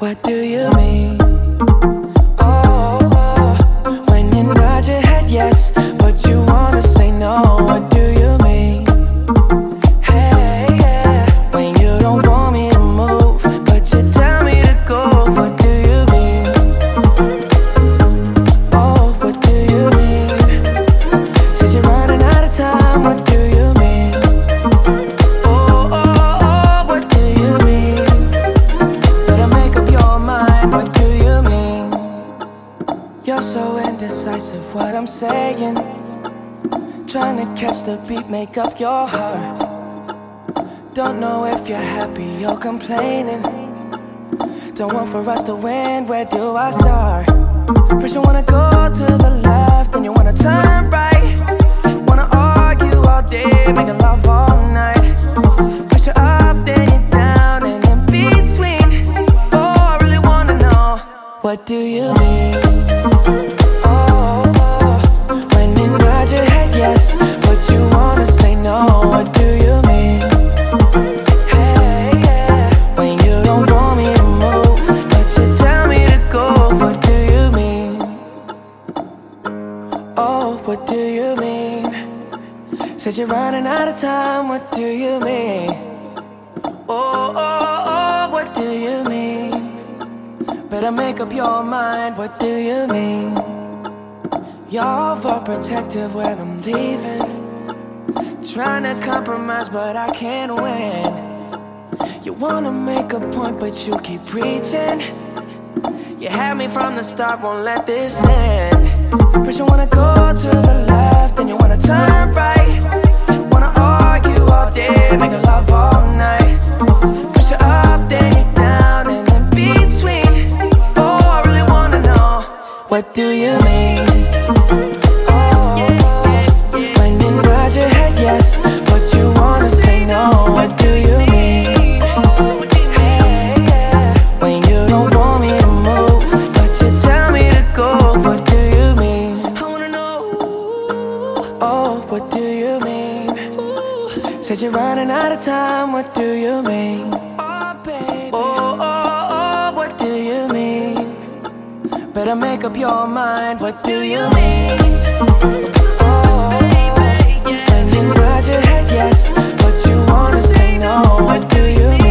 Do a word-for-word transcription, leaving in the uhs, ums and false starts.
what do you mean? Oh, oh, when you nod your head yes, but you wanna say no, what do you mean? Hey, yeah, when you don't want me to move, but you tell me to go, what do you mean? Oh, what do you mean? Said you're running out of time, what do you mean? Oh, oh, oh, what do you mean? Better make up your mind, what do you mean? You're so indecisive, what I'm saying. Trying to catch the beat, make up your heart. Don't know if you're happy or complaining. Don't want for us to win, where do I start? First you wanna go to the left, then you wanna turn right. Wanna argue all day, making love all night. First you're up, then you're down, and in between. Oh, I really wanna know, what do you mean? Oh, oh, when you nod your head yes, but you wanna say no, what do you mean? Hey, yeah, when you don't want me to move, but you tell me to go, what do you mean? Oh, what do you mean? Said you're running out of time, what do you mean? Oh, oh, oh, what do you mean? Better make up your mind, what do you mean? You're overprotective when I'm leaving. Trying to compromise, but I can't win. You wanna make a point, but you keep preaching. You had me from the start, won't let this end. First you wanna go to the left, then you wanna turn right. Wanna argue all day, making love all night. First you're up, then you're down, and in between. Oh, I really wanna know, what do you mean? Oh, when you nod your head yes, but you wanna say no, what do you mean? Hey, yeah, when you don't want me to move, but you tell me to go, what do you mean? I wanna know, oh, what do you mean? Said you're running out of time, what do you mean? Oh, baby. Oh, oh, oh, what do you mean? Better make up your mind, what do you mean? Oh, when you nod your head yes, but you wanna say no, what do you mean?